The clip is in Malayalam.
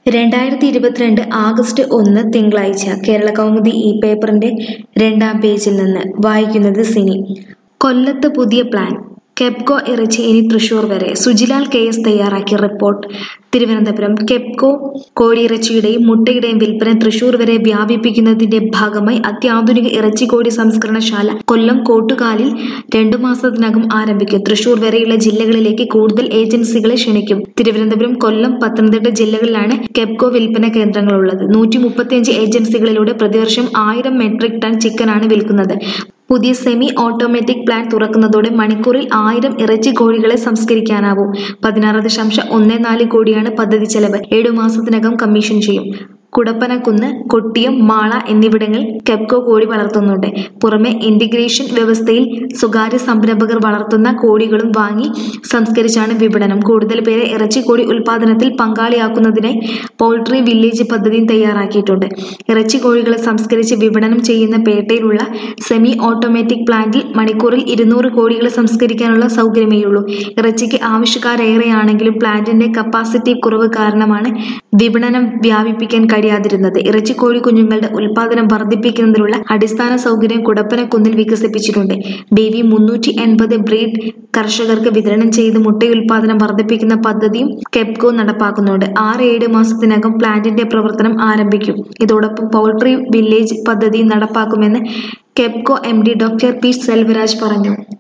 2022 ആഗസ്റ്റ് 1 തിങ്കളാഴ്ച കേരളകൗമുദി ഈ പേപ്പറിന്റെ 2-ാം പേജിൽ നിന്ന് വായിക്കുന്നത് സിനി. കൊല്ലത്ത് പുതിയ പ്ലാൻ. കെപ്കോ ഇറച്ചി ഇനി തൃശൂർ വരെ. സുജിലാൽ KS തയ്യാറാക്കിയ റിപ്പോർട്ട്. തിരുവനന്തപുരം. കെപ്കോ കോഴിയിറച്ചിയുടെയും മുട്ടയുടെയും വിൽപ്പന തൃശൂർ വരെ വ്യാപിപ്പിക്കുന്നതിന്റെ ഭാഗമായി അത്യാധുനിക ഇറച്ചിക്കോഴി സംസ്കരണശാല കൊല്ലം കോട്ടുകാലിൽ 2 മാസത്തിനകം ആരംഭിക്കും. തൃശൂർ വരെയുള്ള ജില്ലകളിലേക്ക് കൂടുതൽ ഏജൻസികളെ ക്ഷണിക്കും. തിരുവനന്തപുരം, കൊല്ലം, പത്തനംതിട്ട ജില്ലകളിലാണ് കെപ്കോ വിൽപ്പന കേന്ദ്രങ്ങളുള്ളത്. 135 ഏജൻസികളിലൂടെ പ്രതിവർഷം 1000 മെട്രിക് ടൺ ചിക്കനാണ് വിൽക്കുന്നത്. പുതിയ സെമി ഓട്ടോമാറ്റിക് പ്ലാന്റ് തുറക്കുന്നതോടെ മണിക്കൂറിൽ 1000 ഇറച്ചി കോഴികളെ സംസ്കരിക്കാനാവും. 16.14 കോടിയാണ് പദ്ധതി ചെലവ്. 7 മാസത്തിനകം കമ്മീഷൻ ചെയ്യും. കുടപ്പനക്കുന്ന്, കൊട്ടിയം, മാള എന്നിവിടങ്ങളിൽ കെപ്കോ കോഴി വളർത്തുന്നുണ്ട്. പുറമെ ഇന്റഗ്രേഷൻ വ്യവസ്ഥയിൽ സ്വകാര്യ സംരംഭകർ വളർത്തുന്ന കോഴികളും വാങ്ങി സംസ്കരിച്ചാണ് വിപണനം. കൂടുതൽ പേരെ ഇറച്ചിക്കോഴി ഉൽപാദനത്തിൽ പങ്കാളിയാക്കുന്നതിനായി പൗൾട്രി വില്ലേജ് പദ്ധതിയും തയ്യാറാക്കിയിട്ടുണ്ട്. ഇറച്ചിക്കോഴികളെ സംസ്കരിച്ച് വിപണനം ചെയ്യുന്ന പേട്ടയിലുള്ള സെമി ഓട്ടോമാറ്റിക് പ്ലാന്റിൽ മണിക്കൂറിൽ 200 കോഴികളെ സംസ്കരിക്കാനുള്ള സൗകര്യമേയുള്ളൂ. ഇറച്ചിക്ക് ആവശ്യക്കാരേറെയാണെങ്കിലും പ്ലാന്റിന്റെ കപ്പാസിറ്റി കുറവ് കാരണമാണ് വിപണനം വ്യാപിപ്പിക്കാൻ കഴിയാതിരുന്നത്. ഇറച്ചിക്കോഴി കുഞ്ഞുങ്ങളുടെ ഉൽപാദനം വർദ്ധിപ്പിക്കുന്നതിനുള്ള അടിസ്ഥാന സൗകര്യം കുടപ്പനക്കുന്നിൽ വികസിപ്പിച്ചിട്ടുണ്ട്. BV 380 ബ്രീഡ് കർഷകർക്ക് വിതരണം ചെയ്ത് മുട്ടയുൽപാദനം വർദ്ധിപ്പിക്കുന്ന പദ്ധതിയും കെപ്കോ നടപ്പാക്കുന്നുണ്ട്. 6-7 മാസത്തിനകം പ്ലാന്റിന്റെ പ്രവർത്തനം ആരംഭിക്കും. ഇതോടൊപ്പം പൗൾട്രി വില്ലേജ് പദ്ധതിയും നടപ്പാക്കുമെന്ന് Kepco MD doctor P. Selvaraj പറഞ്ഞു.